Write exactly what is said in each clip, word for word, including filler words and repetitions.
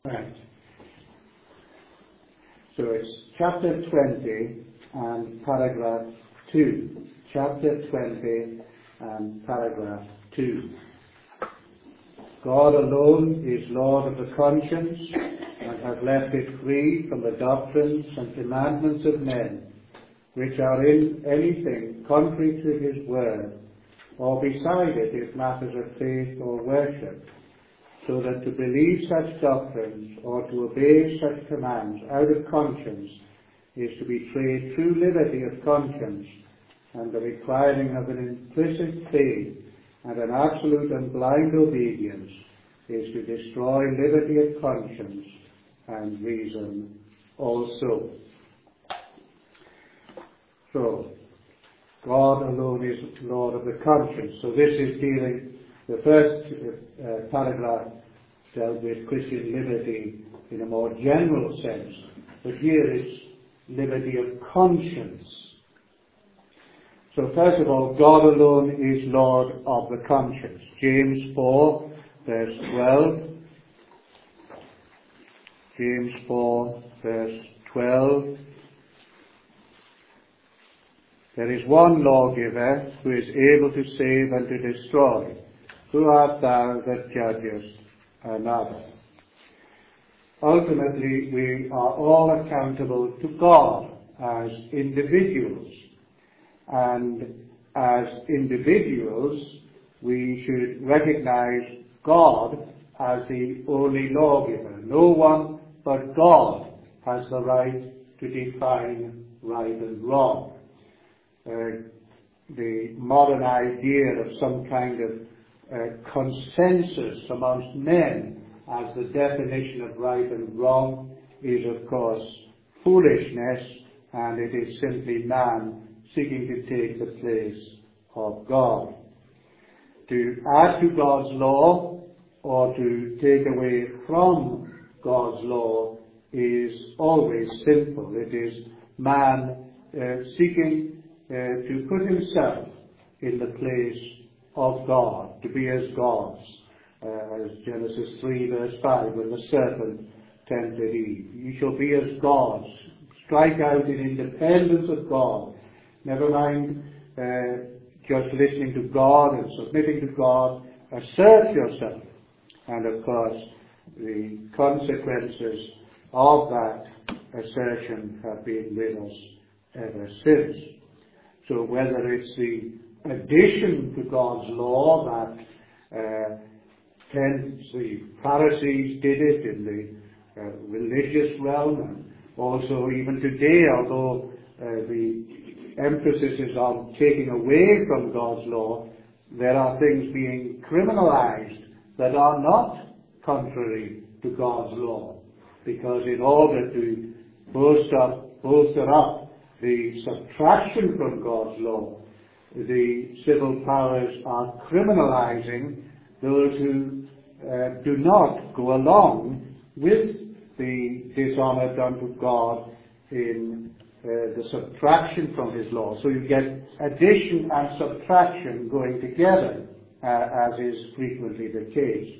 Right. So it's chapter twenty and paragraph two. Chapter twenty and paragraph two. God alone is Lord of the conscience and hath left it free from the doctrines and commandments of men, which are in anything contrary to his word, or beside it if matters of faith or worship, so that to believe such doctrines or to obey such commands out of conscience is to betray true liberty of conscience, and the requiring of an implicit faith and an absolute and blind obedience is to destroy liberty of conscience and reason also. So, God alone is Lord of the conscience. So this is dealing, the first uh, paragraph dealt with Christian liberty in a more general sense, but here it's liberty of conscience. So first of all, God alone is Lord of the conscience. James four, verse twelve. James four, verse twelve. There is one lawgiver who is able to save and to destroy. Who art thou that judgest another? Ultimately, we are all accountable to God as individuals. And as individuals, we should recognize God as the only lawgiver. No one but God has the right to define right and wrong. Uh, the modern idea of some kind of uh, consensus amongst men as the definition of right and wrong is, of course, foolishness, and it is simply man seeking to take the place of God. To add to God's law or to take away from God's law is always sinful. It is man uh, seeking uh, to put himself in the place of God, to be as gods. Uh, as Genesis three verse five, when the serpent tempted Eve. You shall be as gods. Strike out in independence of God. Never mind uh, just listening to God and submitting to God. Assert yourself. And of course, the consequences of that assertion have been with us ever since. So whether it's the addition to God's law that uh, hence the Pharisees did it in the uh, religious realm, and also even today, although uh, the emphasis is on taking away from God's law, there are things being criminalized that are not contrary to God's law, because in order to bolster up, bolster up the subtraction from God's law, the civil powers are criminalizing those who uh, do not go along with the dishonour done to God in uh, the subtraction from his law. So you get addition and subtraction going together, uh, as is frequently the case.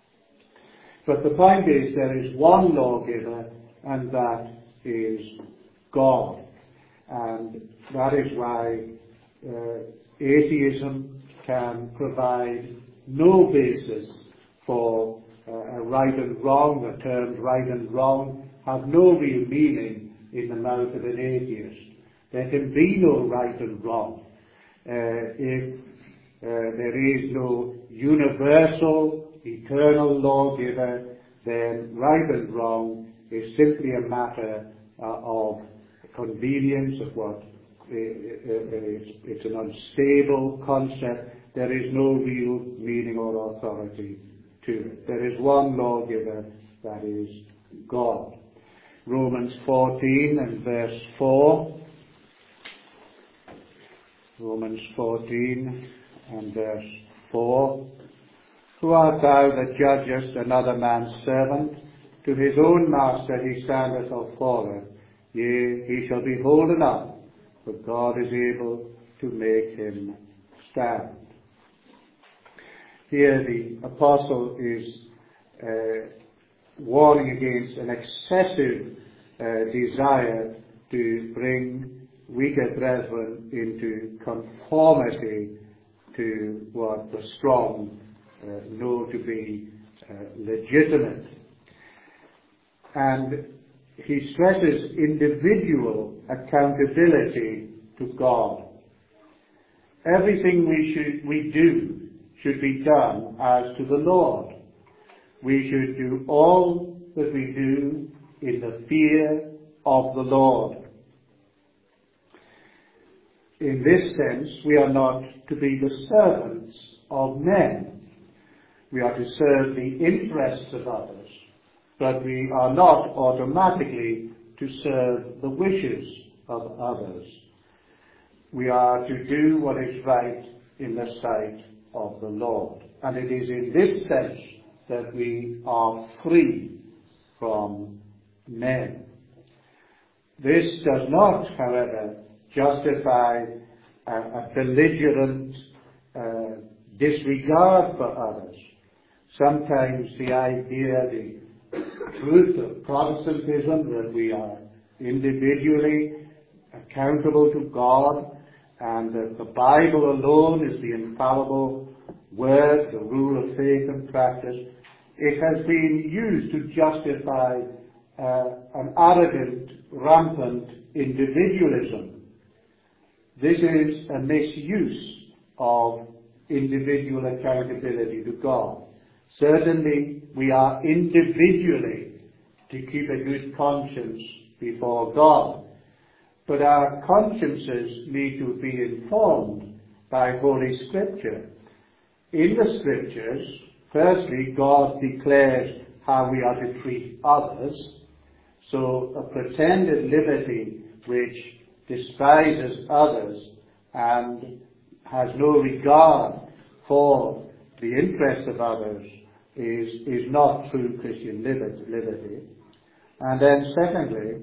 But the point is, there is one lawgiver, and that is God. And that is why uh, atheism can provide no basis for uh, a right and wrong. The terms right and wrong have no real meaning in the mouth of an atheist. There can be no right and wrong. Uh, if uh, there is no universal, eternal lawgiver, then right and wrong is simply a matter uh, of convenience, of what uh, it's, it's an unstable concept. There is no real meaning or authority to it. There is one lawgiver, that is God. Romans fourteen and verse four. Romans fourteen and verse four. Who art thou that judgest another man's servant? To his own master he standeth or falleth. Yea, he shall be holden up, but God is able to make him stand. Here the apostle is uh, warning against an excessive uh, desire to bring weaker brethren into conformity to what the strong uh, know to be uh, legitimate. And he stresses individual accountability to God. Everything we should we do should be done as to the Lord. We should do all that we do in the fear of the Lord. In this sense, we are not to be the servants of men. We are to serve the interests of others, but we are not automatically to serve the wishes of others. We are to do what is right in the sight of the Lord. And it is in this sense that we are free from men. This does not, however, justify a, a belligerent uh, disregard for others. Sometimes the idea, the truth of Protestantism, that we are individually accountable to God, and that the Bible alone is the infallible word, the rule of faith and practice, it has been used to justify uh, an arrogant, rampant individualism. This is a misuse of individual accountability to God. Certainly, we are individually to keep a good conscience before God. But our consciences need to be informed by Holy Scripture. In the Scriptures, firstly, God declares how we are to treat others. So a pretended liberty which despises others and has no regard for the interests of others is, is not true Christian liberty. And then secondly,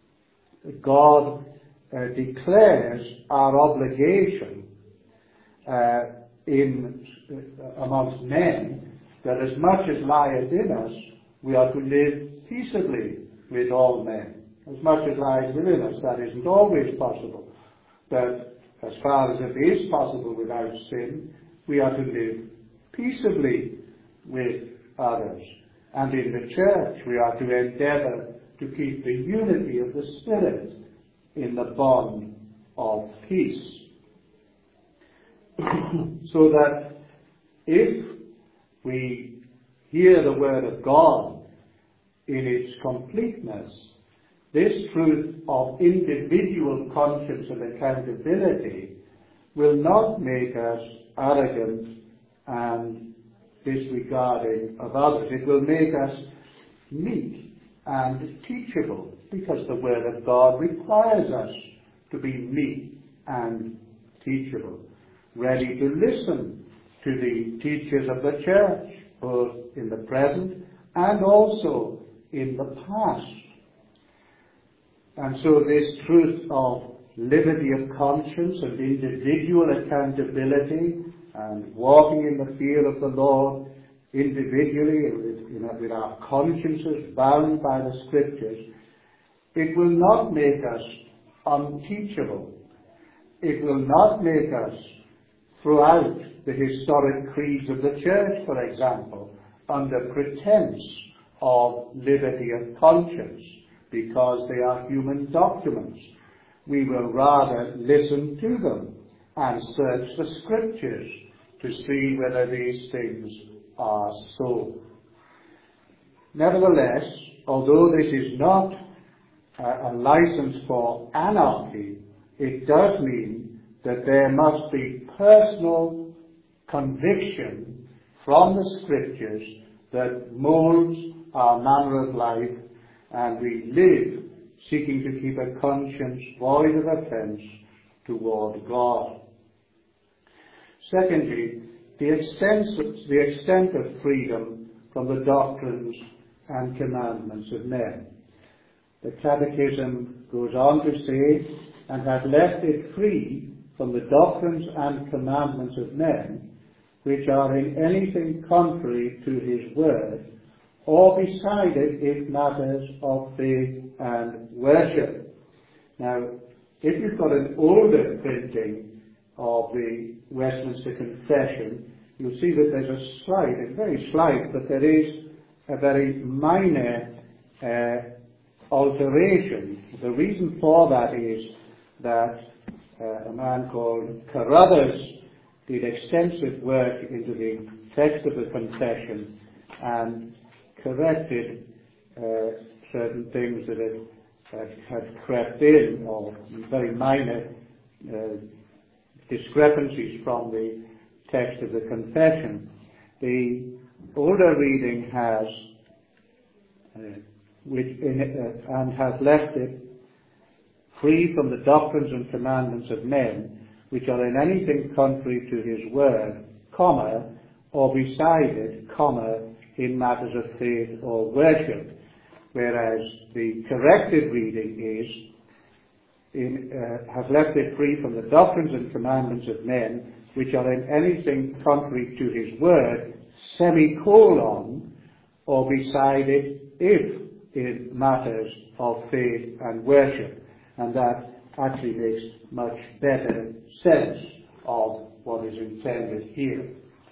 God uh, declares our obligation uh, in uh, amongst men that as much as lieth in us, we are to live peaceably with all men. As much as lies within us, that isn't always possible. But as far as it is possible without sin, we are to live peaceably with others. And in the church, we are to endeavour to keep the unity of the Spirit in the bond of peace. So that if we hear the word of God in its completeness, this truth of individual conscience and accountability will not make us arrogant and disregarding of others. It will make us meek and teachable, because the Word of God requires us to be meek and teachable, ready to listen to the teachers of the church, both in the present and also in the past. And so this truth of liberty of conscience and individual accountability and walking in the fear of the Lord individually with, you know, with our consciences bound by the Scriptures, it will not make us unteachable. It will not make us throw out the historic creeds of the church, for example, under pretense of liberty of conscience, because they are human documents. We will rather listen to them and search the Scriptures to see whether these things are so. Nevertheless, although this is not a, a license for anarchy, it does mean that there must be personal conviction from the Scriptures that molds our manner of life, and we live seeking to keep a conscience void of offence toward God. Secondly, the extent, the extent of freedom from the doctrines and commandments of men. The Catechism goes on to say, and hath left it free from the doctrines and commandments of men, which are in anything contrary to his word, or beside it if matters of faith and worship. Now, if you've got an older printing of the Westminster Confession, you'll see that there's a slight, it's very slight, but there is a very minor uh, alteration. The reason for that is that uh, a man called Carruthers did extensive work into the text of the Confession and corrected uh, certain things that had, had, had crept in, or very minor uh, discrepancies from the text of the Confession. The older reading has, uh, which in it, uh, and has left it free from the doctrines and commandments of men, which are in anything contrary to his word, comma, or beside it, comma, in matters of faith or worship. Whereas the corrected reading is, in, uh, has left it free from the doctrines and commandments of men, which are in anything contrary to his word, semicolon, or beside it, if in matters of faith and worship. And that actually makes much better sense of what is intended here.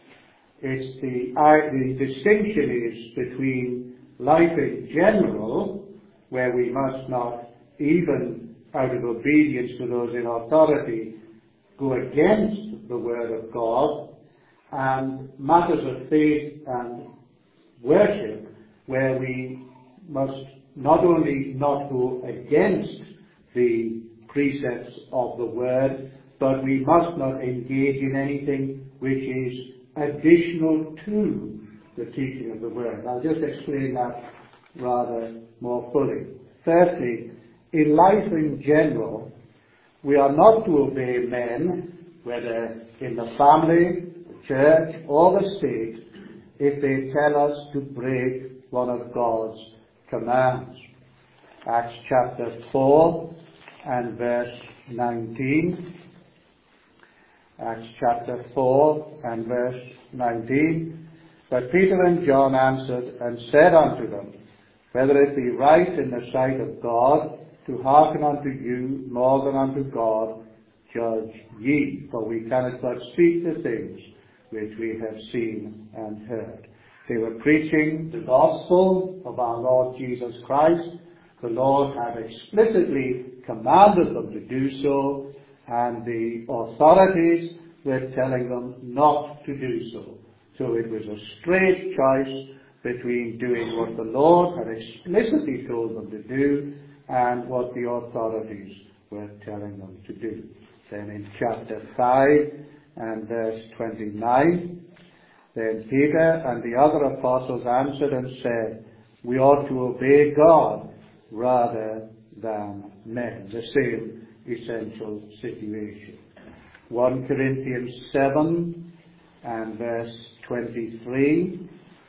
It's the, uh, the distinction is between life in general, where we must not, even out of obedience to those in authority, go against the word of God, and matters of faith and worship, where we must not only not go against the precepts of the word, but we must not engage in anything which is additional to the teaching of the word. I'll just explain that rather more fully. Firstly, in life in general, we are not to obey men, whether in the family, the church, or the state, if they tell us to break one of God's commands. Acts chapter four and verse nineteen. Acts chapter four and verse nineteen. But Peter and John answered and said unto them, whether it be right in the sight of God to hearken unto you more than unto God, judge ye. For we cannot but speak the things which we have seen and heard. They were preaching the gospel of our Lord Jesus Christ. The Lord had explicitly commanded them to do so, and the authorities were telling them not to do so. So it was a straight choice between doing what the Lord had explicitly told them to do and what the authorities were telling them to do. Then in chapter five and verse twenty-nine, then Peter and the other apostles answered and said, we ought to obey God rather than men. The same essential situation. First Corinthians seven and verse twenty-three.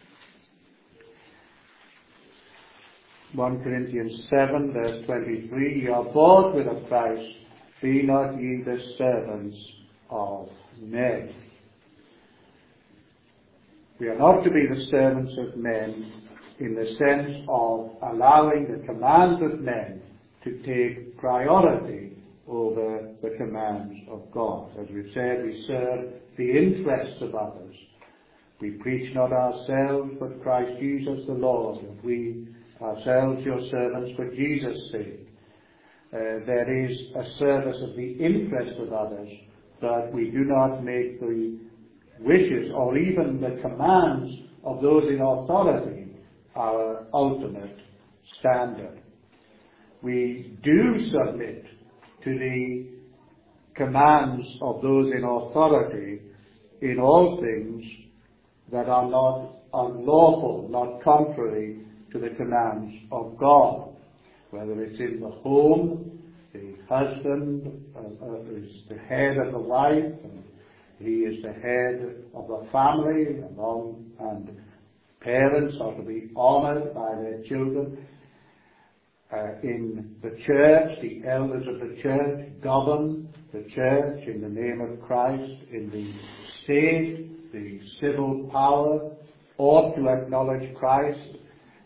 First Corinthians seven verse twenty-three. You are bought with a price, be not ye the servants of men. We are not to be the servants of men in the sense of allowing the commands of men to take priority over the commands of God. As we've said, we serve the interests of others. We preach not ourselves, but Christ Jesus the Lord, and we ourselves your servants for Jesus' sake. Uh, there is a service of the interest of others, but we do not make the wishes or even the commands of those in authority our ultimate standard. We do submit to the commands of those in authority in all things that are not unlawful, not contrary to the commands of God. Whether it's in the home, the husband uh, uh, is the head of the wife, and he is the head of the family, and, all, and parents are to be honored by their children. Uh, in the church, the elders of the church govern the church in the name of Christ. In the state, the civil power ought to acknowledge Christ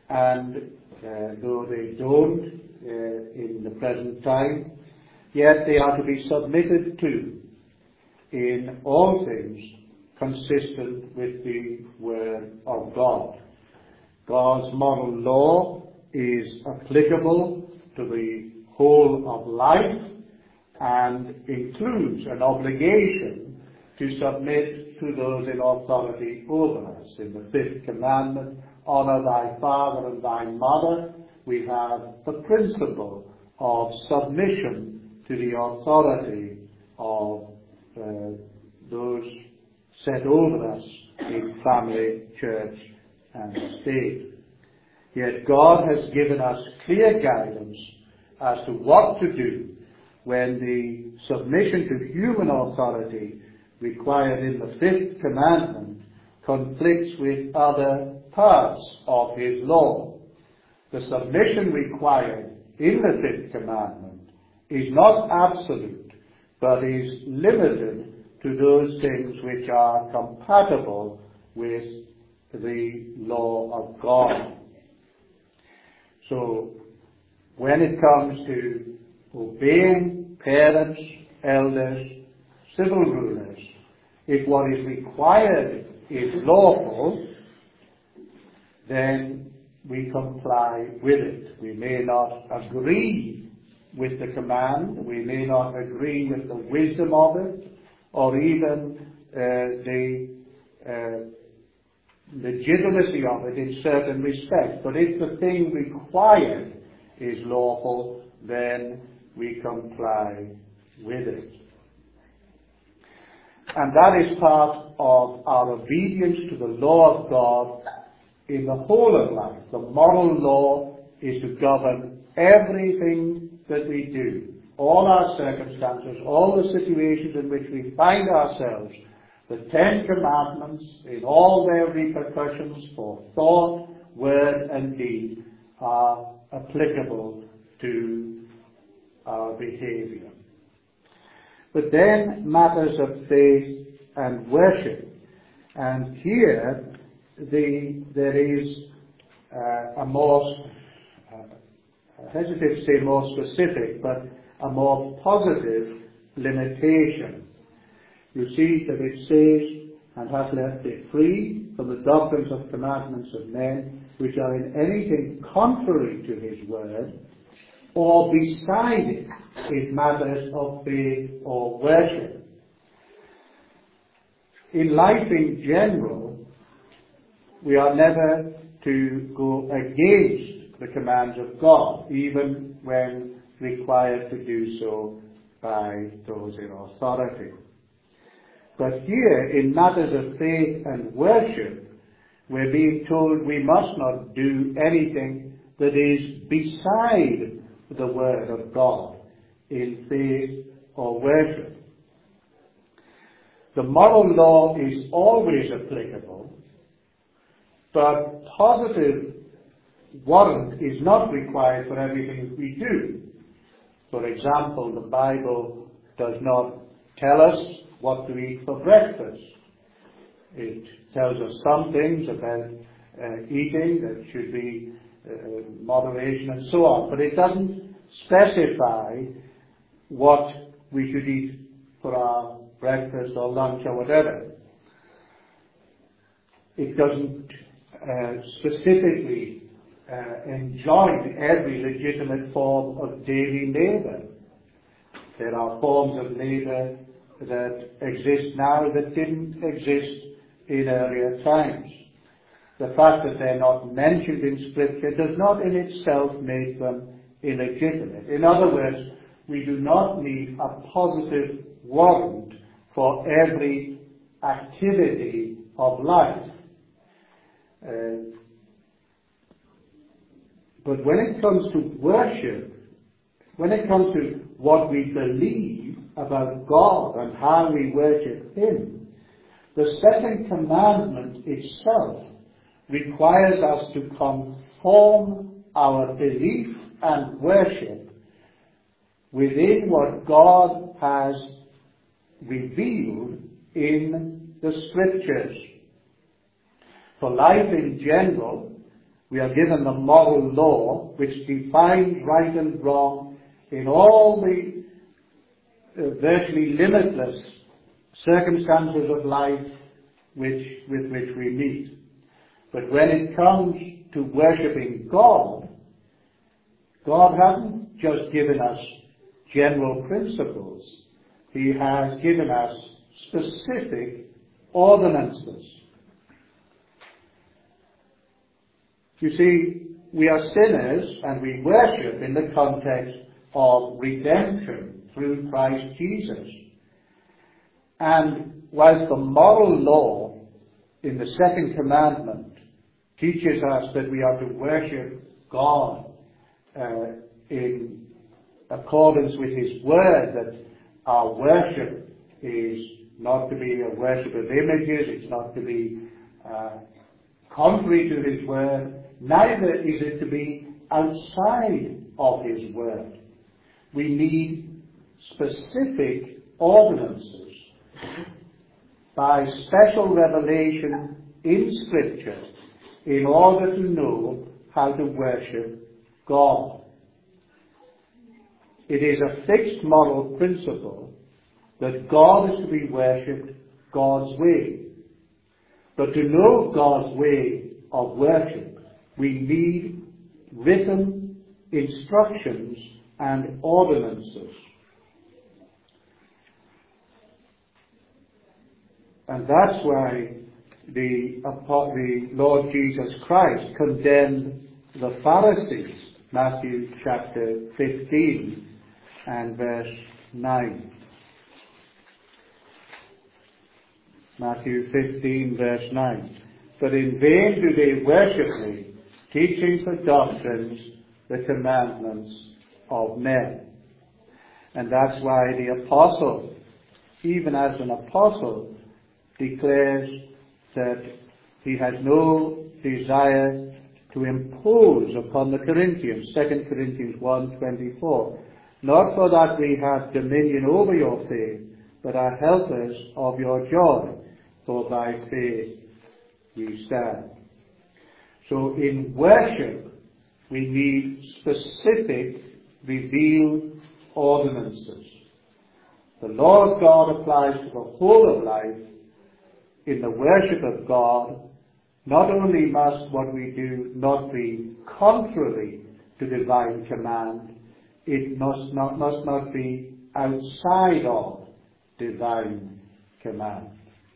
and uh, though they don't uh, in the present time, yet they are to be submitted to in all things consistent with the Word of God. God's moral law is applicable to the whole of life and includes an obligation to submit to those in authority over us. In the fifth commandment, honor thy father and thy mother, we have the principle of submission to the authority of uh, those set over us in family, church, and state. Yet God has given us clear guidance as to what to do when the submission to human authority required in the fifth commandment conflicts with other parts of his law. The submission required in the fifth commandment is not absolute, but is limited to those things which are compatible with the law of God. So, when it comes to obeying parents, elders, civil rulers, if what is required is lawful, then we comply with it. We may not agree with the command, we may not agree with the wisdom of it, or even uh, the uh, legitimacy of it in certain respects. But if the thing required is lawful, then we comply with it. And that is part of our obedience to the law of God in the whole of life. The moral law is to govern everything that we do, all our circumstances, all the situations in which we find ourselves. The Ten Commandments, in all their repercussions for thought, word, and deed, are applicable to our behavior. But then matters of faith and worship. And here the, there is uh, a more, uh, I hesitate to say more specific, but a more positive limitation. You see that it says, and hath left it free from the doctrines of commandments of men, which are in anything contrary to his word, or beside it in matters of faith or worship. In life in general, we are never to go against the commands of God, even when required to do so by those in authority. But here, in matters of faith and worship, we're being told we must not do anything that is beside the Word of God in faith or worship. The moral law is always applicable, but positive warrant is not required for everything we do. For example, the Bible does not tell us what to eat for breakfast. It tells us some things about uh, eating that should be uh, moderation and so on, but it doesn't specify what we should eat for our breakfast or lunch or whatever. It doesn't uh, specifically uh, enjoin every legitimate form of daily labor. There are forms of labor that exist now that didn't exist in earlier times. The fact that they're not mentioned in Scripture does not in itself make them illegitimate. In other words, we do not need a positive warrant for every activity of life. Uh, but when it comes to worship, when it comes to what we believe about God and how we worship Him, the second commandment itself requires us to conform our belief and worship within what God has revealed in the Scriptures. For life in general, We are given the moral law which defines right and wrong in all the uh, virtually limitless circumstances of life which, with which we meet. But when it comes to worshipping God, God hasn't just given us general principles. He has given us specific ordinances. You see, we are sinners and we worship in the context of redemption through Christ Jesus. And whilst the moral law in the second commandment teaches us that we are to worship God uh, in accordance with His Word, that our worship is not to be a worship of images, it's not to be uh, contrary to His Word, neither is it to be outside of His Word. We need specific ordinances by special revelation in Scripture in order to know how to worship God. It is a fixed moral principle that God is to be worshipped God's way. But to know God's way of worship, we need written instructions and ordinances. And that's why the, the Lord Jesus Christ condemned the Pharisees, Matthew chapter fifteen and verse nine. Matthew fifteen verse nine. But in vain do they worship me, teaching for doctrines the commandments of men. And that's why the apostle, even as an apostle, declares that he has no desire to impose upon the Corinthians, Second Corinthians one twenty-four. Not for that we have dominion over your faith, but are helpers of your joy, for by faith ye stand. So in worship, we need specific, revealed ordinances. The law of God applies to the whole of life. In the worship of God, not only must what we do not be contrary to divine command, it must not, must not be outside of divine command.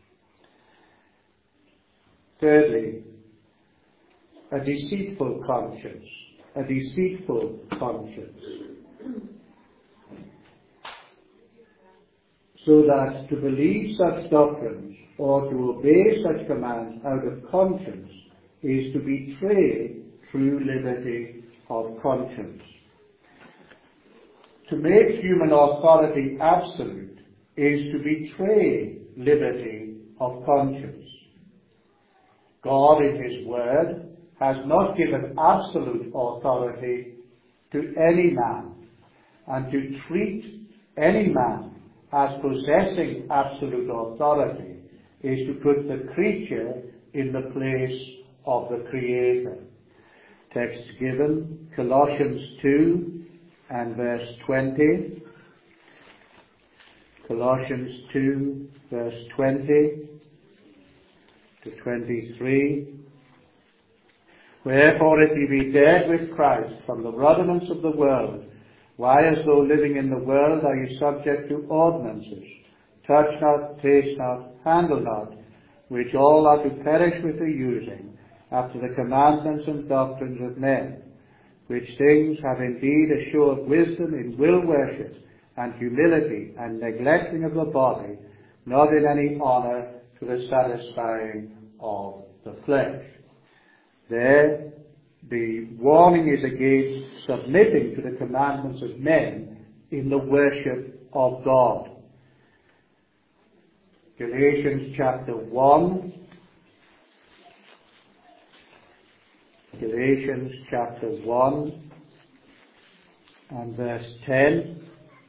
Thirdly, a deceitful conscience. A deceitful conscience. So that to believe such doctrines or to obey such commands out of conscience is to betray true liberty of conscience. To make human authority absolute is to betray liberty of conscience. God in His Word has not given absolute authority to any man, and to treat any man as possessing absolute authority is to put the creature in the place of the Creator. Text given, Colossians two and verse twenty. Colossians two, verse twenty to twenty-three. Wherefore, if ye be dead with Christ from the rudiments of the world, why, as though living in the world, are ye subject to ordinances? Touch not, taste not, handle not, which all are to perish with the using, after the commandments and doctrines of men, which things have indeed a show of wisdom in will worship, and humility, and neglecting of the body, not in any honour to the satisfying of the flesh. There, the warning is against submitting to the commandments of men in the worship of God. Galatians chapter one. Galatians chapter one and verse ten.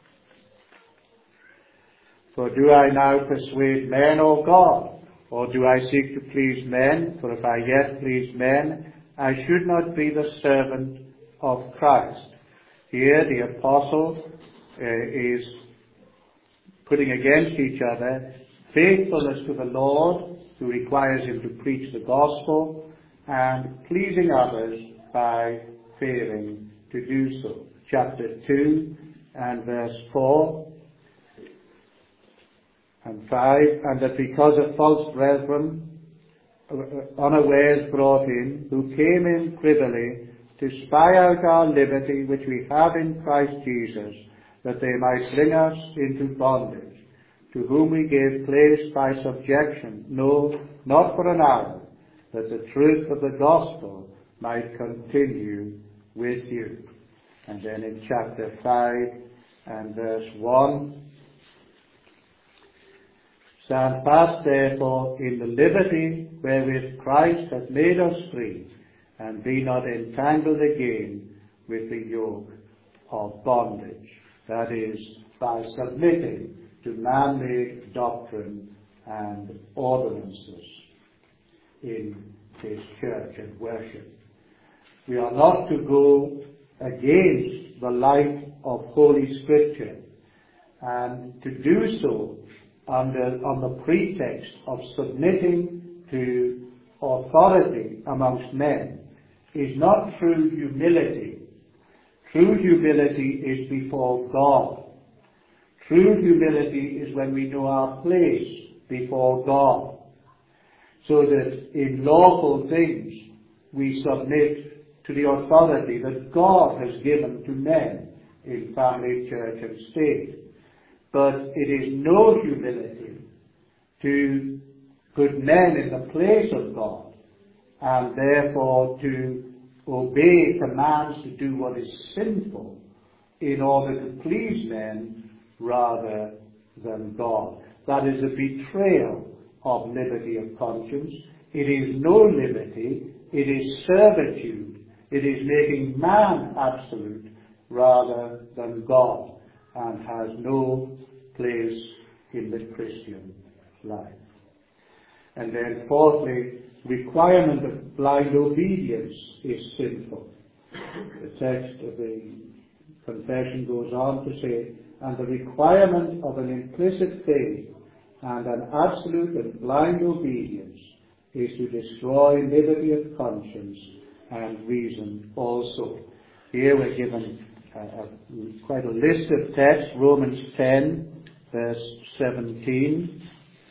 For do I now persuade men or God? Or do I seek to please men? For if I yet please men, I should not be the servant of Christ. Here the apostle uh, is putting against each other faithfulness to the Lord, who requires him to preach the gospel, and pleasing others by failing to do so. Chapter two and verse four and five, and that because of false brethren unawares brought in, who came in privily to spy out our liberty which we have in Christ Jesus, that they might bring us into bondage, to whom we gave place by subjection, no, not for an hour, that the truth of the gospel might continue with you. And then in chapter five and verse one, stand fast therefore in the liberty wherewith Christ hath made us free, and be not entangled again with the yoke of bondage. That is, by submitting to man-made doctrine and ordinances in his church and worship. We are not to go against the light of Holy Scripture, and to do so under on the pretext of submitting to authority amongst men is not true humility. True humility is before God. True humility is when we know our place before God, so that in lawful things we submit to the authority that God has given to men in family, church and state. But it is no humility to put men in the place of God, and therefore to obey commands to do what is sinful in order to please men rather than God. That is a betrayal of liberty of conscience. It is no liberty, it is servitude. It is making man absolute rather than God, and has no place in the Christian life. And then fourthly, requirement of blind obedience is sinful. The text of the confession goes on to say, and the requirement of an implicit faith and an absolute and blind obedience is to destroy liberty of conscience and reason also. Here we're given a, a, quite a list of texts, Romans ten, verse seventeen.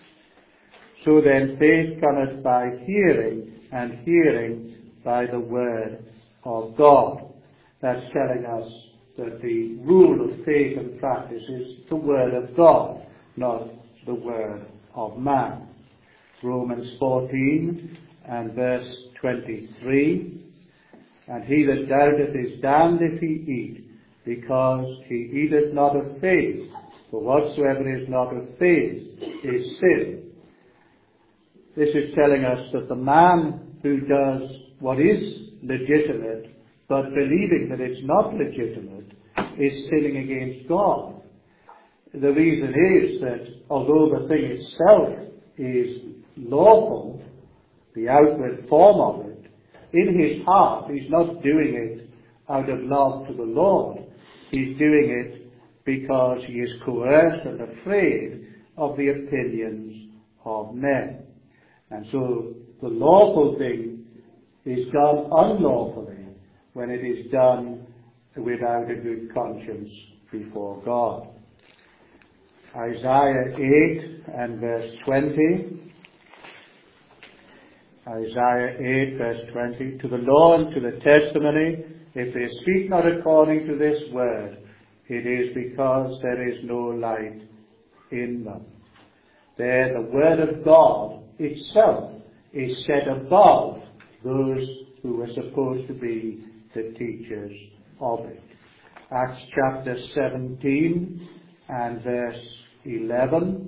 So then faith cometh by hearing, and hearing by the word of God. That's telling us that the rule of faith and practice is the word of God, not the word of man. Romans fourteen and verse twenty-three. And he that doubteth is damned if he eat, because he eateth not of faith. For whatsoever is not of faith is sin. This is telling us that the man who does what is legitimate, but believing that it's not legitimate, is sinning against God. The reason is that although the thing itself is lawful, the outward form of it, in his heart he's not doing it out of love to the Lord. He's doing it because he is coerced and afraid of the opinions of men. And so the lawful thing is done unlawfully when it is done without a good conscience before God. Isaiah eight and verse twenty. Isaiah eight verse twenty. To the law and to the testimony, if they speak not according to this word, it is because there is no light in them. There, the word of God itself is set above those who are supposed to be the teachers of it. Acts chapter seventeen and verse eleven.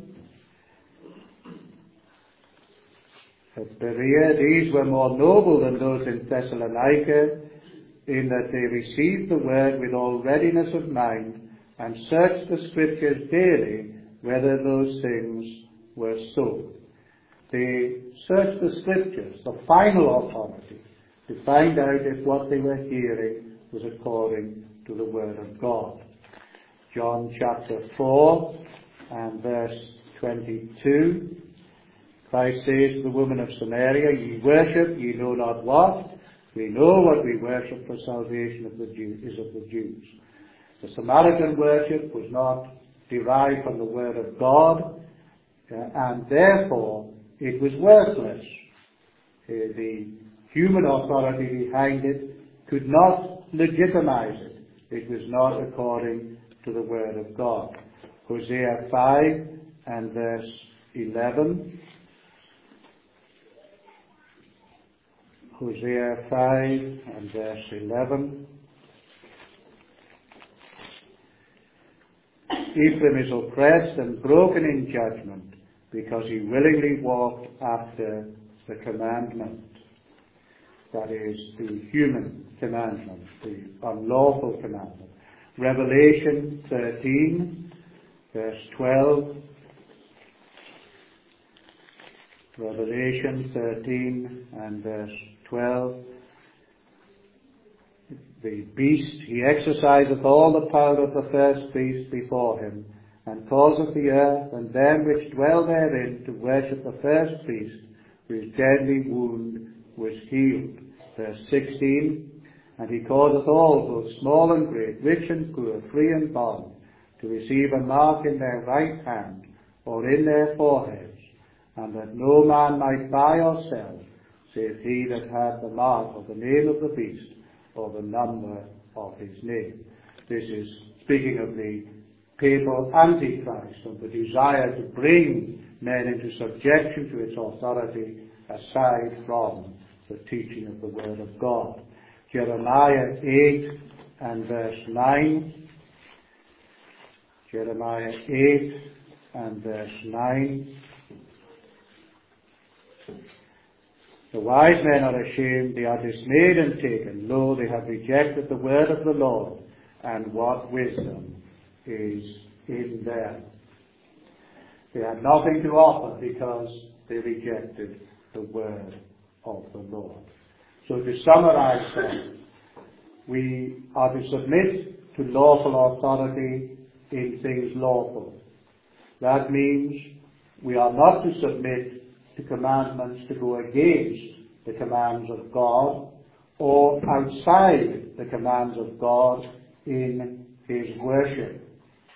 At Berea, these were more noble than those in Thessalonica, in that they received the word with all readiness of mind, and searched the Scriptures daily whether those things were so. They searched the Scriptures, the final authority, to find out if what they were hearing was according to the Word of God. John chapter four and verse twenty-two. Christ says to the woman of Samaria, "Ye worship, ye know not what. We know what we worship, for salvation of the Jews is of the Jews." The Samaritan worship was not derived from the Word of God, uh, and therefore it was worthless. Uh, the human authority behind it could not legitimize it. It was not according to the Word of God. Hosea five and verse eleven. Hosea five and verse eleven. Ephraim is oppressed and broken in judgment, because he willingly walked after the commandment. That is, the human commandment, the unlawful commandment. Revelation thirteen, verse twelve. Revelation thirteen and verse twelve. The beast, he exerciseth all the power of the first beast before him, and causeth the earth and them which dwell therein to worship the first beast, whose deadly wound was healed. Verse sixteen. And he causeth all, both small and great, rich and poor, free and bond, to receive a mark in their right hand, or in their foreheads, and that no man might buy or sell, save he that had the mark of the name of the beast, or the number of his name. This is speaking of the papal Antichrist, and the desire to bring men into subjection to its authority aside from the teaching of the Word of God. Jeremiah eight and verse nine. Jeremiah eight and verse nine. The wise men are ashamed, they are dismayed and taken. Lo, they have rejected the word of the Lord, and what wisdom is in them. They had nothing to offer because they rejected the word of the Lord. So to summarize then, we are to submit to lawful authority in things lawful. That means we are not to submit to commandments to go against the commands of God, or outside the commands of God in his worship.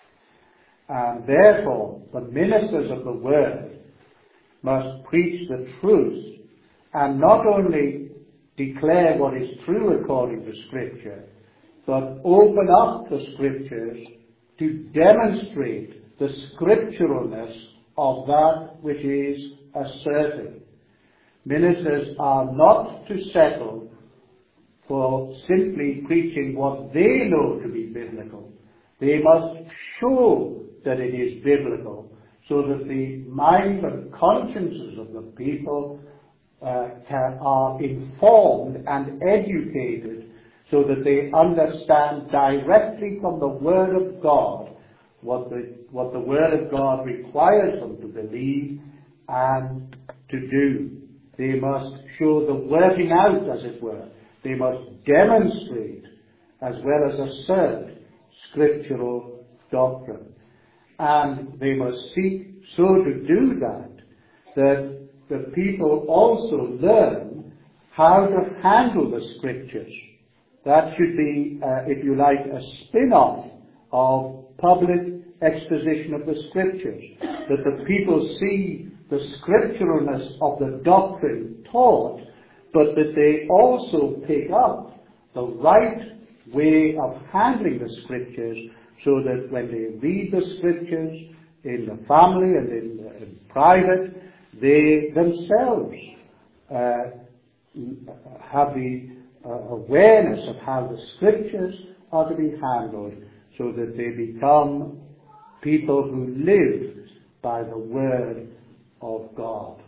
And therefore, the ministers of the word must preach the truth, and not only declare what is true according to Scripture, but open up the Scriptures to demonstrate the scripturalness of that which is asserted. Ministers are not to settle for simply preaching what they know to be biblical. They must show that it is biblical, so that the minds and consciences of the people uh, can, are informed and educated, so that they understand directly from the Word of God what the, what the Word of God requires them to believe and to do. They must show the working out, as it were. They must demonstrate as well as assert scriptural doctrine. And they must seek so to do that, that the people also learn how to handle the Scriptures. That should be, uh, if you like, a spin-off of public exposition of the Scriptures. That the people see the scripturalness of the doctrine taught, but that they also pick up the right way of handling the Scriptures, so that when they read the Scriptures in the family and in, uh, in private, they themselves uh, have the uh, awareness of how the Scriptures are to be handled, so that they become people who live by the Word of God.